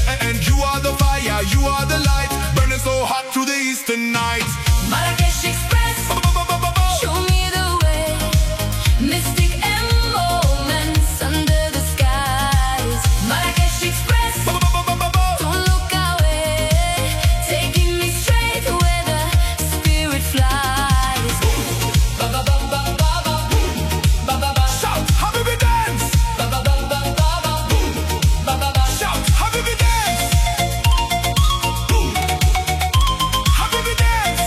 And you are the fire, you are the light, burning so hot through the eastern night. Marrakesh Express, show me the way. Mystic and moments under the skies. Marrakesh Express, don't look away, taking me straight to where the spirit flies. Shout, Habibi dance! Shout, Habibi dance! Habibi dance!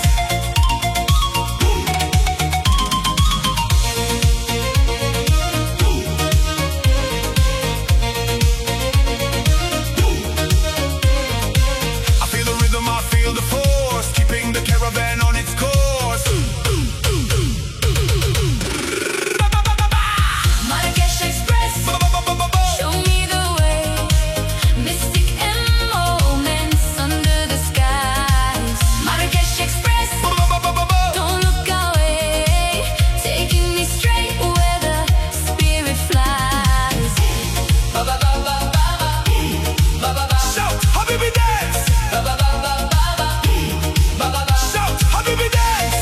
I feel the rhythm, I feel the force, keeping the caravan on its course. Marrakesh Express, show me the way. Mystic and moments under the skies. Marrakesh Express, don't look away, taking me straight where the spirit flies. Shout, Habibi dance! Shout, Habibi dance!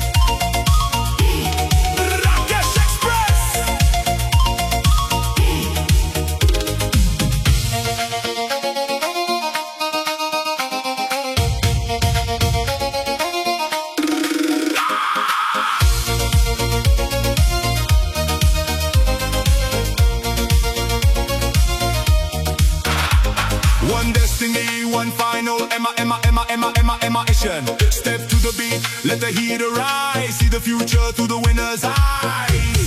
Marrakesh Express! One destiny, one final Emma-ation. Step to the beat, let the heat arise. See the future through the winner's eyes.